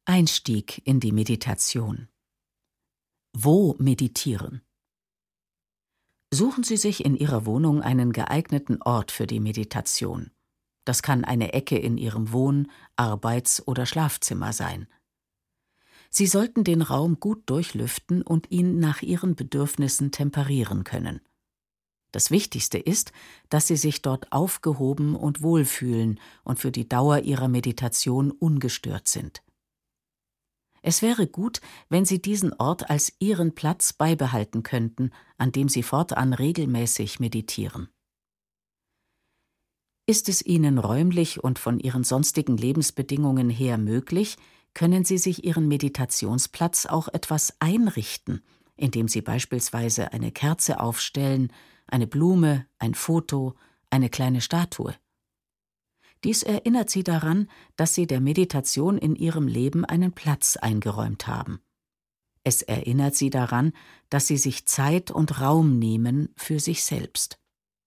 Einstieg in die Meditation. Wo meditieren? Suchen Sie sich in Ihrer Wohnung einen geeigneten Ort für die Meditation. Das kann eine Ecke in Ihrem Wohn-, Arbeits- oder Schlafzimmer sein. Sie sollten den Raum gut durchlüften und ihn nach Ihren Bedürfnissen temperieren können. Das Wichtigste ist, dass Sie sich dort aufgehoben und wohlfühlen und für die Dauer Ihrer Meditation ungestört sind. Es wäre gut, wenn Sie diesen Ort als Ihren Platz beibehalten könnten, an dem Sie fortan regelmäßig meditieren. Ist es Ihnen räumlich und von Ihren sonstigen Lebensbedingungen her möglich, können Sie sich Ihren Meditationsplatz auch etwas einrichten, indem Sie beispielsweise eine Kerze aufstellen, eine Blume, ein Foto, eine kleine Statue. Dies erinnert Sie daran, dass Sie der Meditation in Ihrem Leben einen Platz eingeräumt haben. Es erinnert Sie daran, dass Sie sich Zeit und Raum nehmen für sich selbst.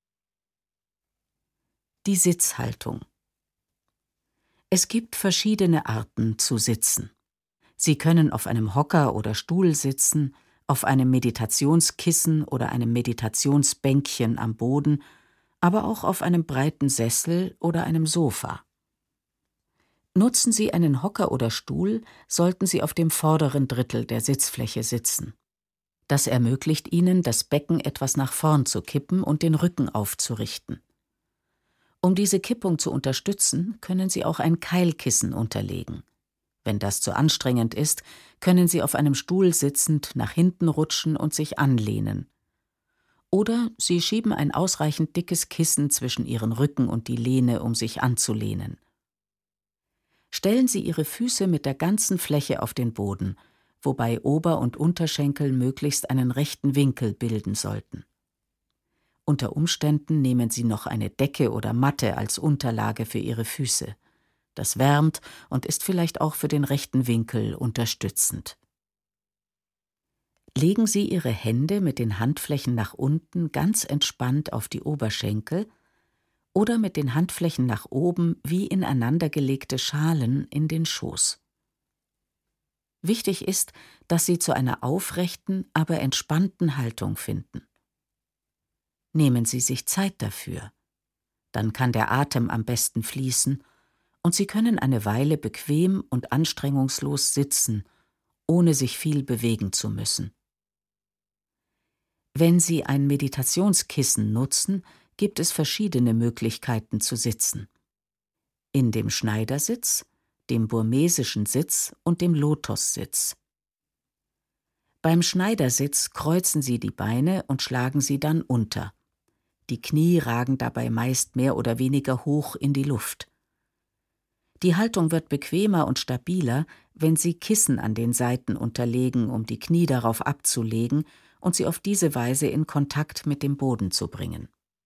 Die Sitzhaltung. Es gibt verschiedene Arten zu sitzen. Sie können auf einem Hocker oder Stuhl sitzen, auf einem Meditationskissen oder einem Meditationsbänkchen am Boden, aber auch auf einem breiten Sessel oder einem Sofa. Nutzen Sie einen Hocker oder Stuhl, sollten Sie auf dem vorderen Drittel der Sitzfläche sitzen. Das ermöglicht Ihnen, das Becken etwas nach vorn zu kippen und den Rücken aufzurichten. Um diese Kippung zu unterstützen, können Sie auch ein Keilkissen unterlegen. Wenn das zu anstrengend ist, können Sie auf einem Stuhl sitzend nach hinten rutschen und sich anlehnen. Oder Sie schieben ein ausreichend dickes Kissen zwischen Ihren Rücken und die Lehne, um sich anzulehnen. Stellen Sie Ihre Füße mit der ganzen Fläche auf den Boden, wobei Ober- und Unterschenkel möglichst einen rechten Winkel bilden sollten. Unter Umständen nehmen Sie noch eine Decke oder Matte als Unterlage für Ihre Füße. Das wärmt und ist vielleicht auch für den rechten Winkel unterstützend. Legen Sie Ihre Hände mit den Handflächen nach unten ganz entspannt auf die Oberschenkel oder mit den Handflächen nach oben wie ineinandergelegte Schalen in den Schoß. Wichtig ist, dass Sie zu einer aufrechten, aber entspannten Haltung finden. Nehmen Sie sich Zeit dafür. Dann kann der Atem am besten fließen und Sie können eine Weile bequem und anstrengungslos sitzen, ohne sich viel bewegen zu müssen. Wenn Sie ein Meditationskissen nutzen, gibt es verschiedene Möglichkeiten zu sitzen. In dem Schneidersitz, dem burmesischen Sitz und dem Lotussitz. Beim Schneidersitz kreuzen Sie die Beine und schlagen sie dann unter. Die Knie ragen dabei meist mehr oder weniger hoch in die Luft. Die Haltung wird bequemer und stabiler, wenn Sie Kissen an den Seiten unterlegen, um die Knie darauf abzulegen und sie auf diese Weise in Kontakt mit dem Boden zu bringen.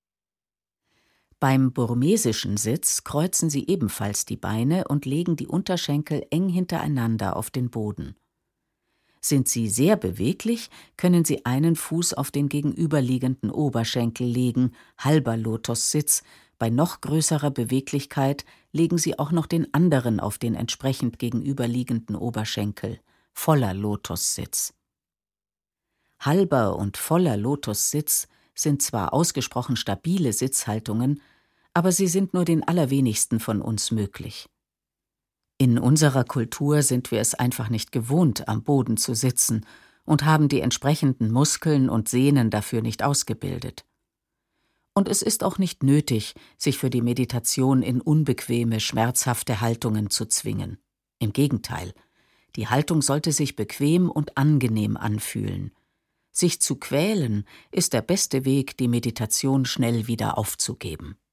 Beim burmesischen Sitz kreuzen Sie ebenfalls die Beine und legen die Unterschenkel eng hintereinander auf den Boden. Sind Sie sehr beweglich, können Sie einen Fuß auf den gegenüberliegenden Oberschenkel legen, halber Lotussitz. Bei noch größerer Beweglichkeit legen Sie auch noch den anderen auf den entsprechend gegenüberliegenden Oberschenkel, voller Lotussitz. Halber und voller Lotussitz sind zwar ausgesprochen stabile Sitzhaltungen, aber sie sind nur den allerwenigsten von uns möglich. In unserer Kultur sind wir es einfach nicht gewohnt, am Boden zu sitzen und haben die entsprechenden Muskeln und Sehnen dafür nicht ausgebildet. Und es ist auch nicht nötig, sich für die Meditation in unbequeme, schmerzhafte Haltungen zu zwingen. Im Gegenteil, die Haltung sollte sich bequem und angenehm anfühlen. Sich zu quälen ist der beste Weg, die Meditation schnell wieder aufzugeben.